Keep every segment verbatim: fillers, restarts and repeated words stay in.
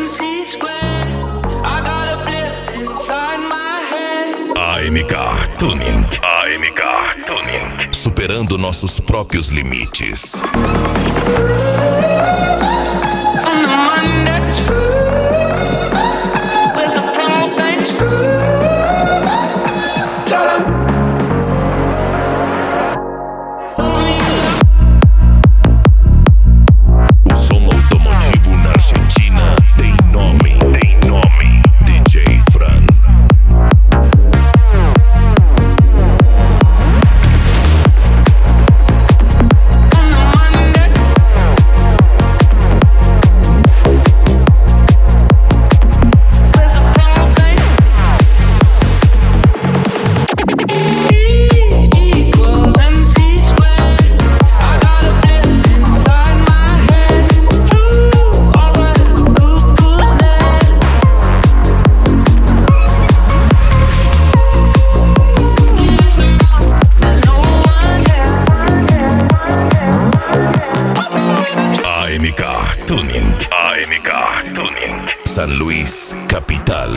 C squared. I got a blip inside my head. A M K Tuning. A M K Tuning. Superando nossos próprios limites. On the Monday, with the propane. Tell 'em. O som automotivo na Argentina tem nome. Tem nome. D J Fran. A M K Tuning. A M K Tuning. San Luis, capital.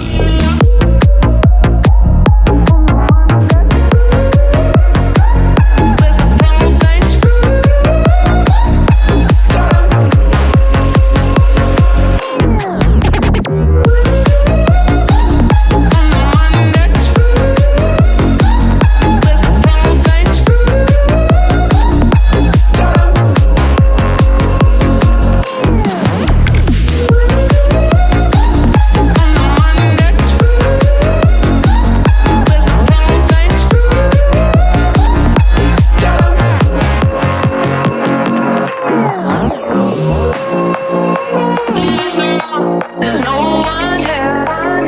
There's no one here.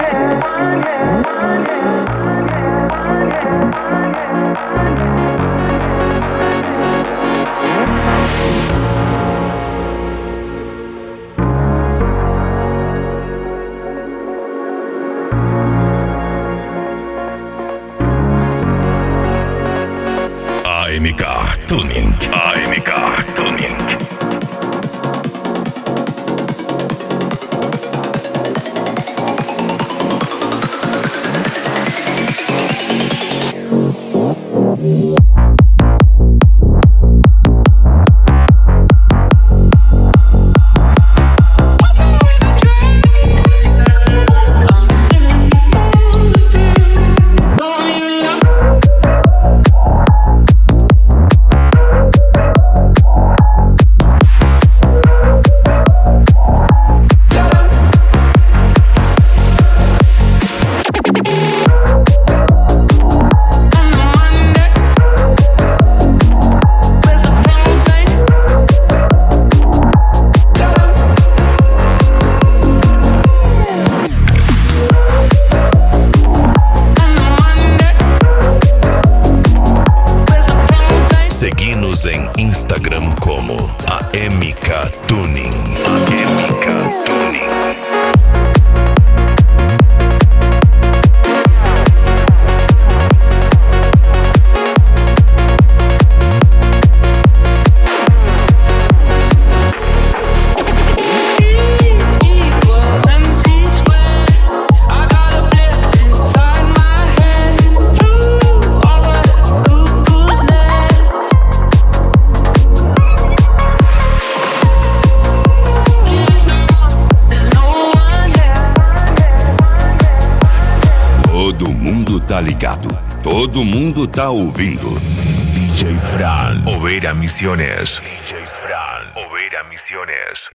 A M K Tuning. A M K Tuning. Seguimos em Instagram como A M K Tuning. A M K Tuning. Todo mundo tá ligado, todo mundo tá ouvindo. D J Fran. Oveira Misiones. D J Fran. Oveira Misiones.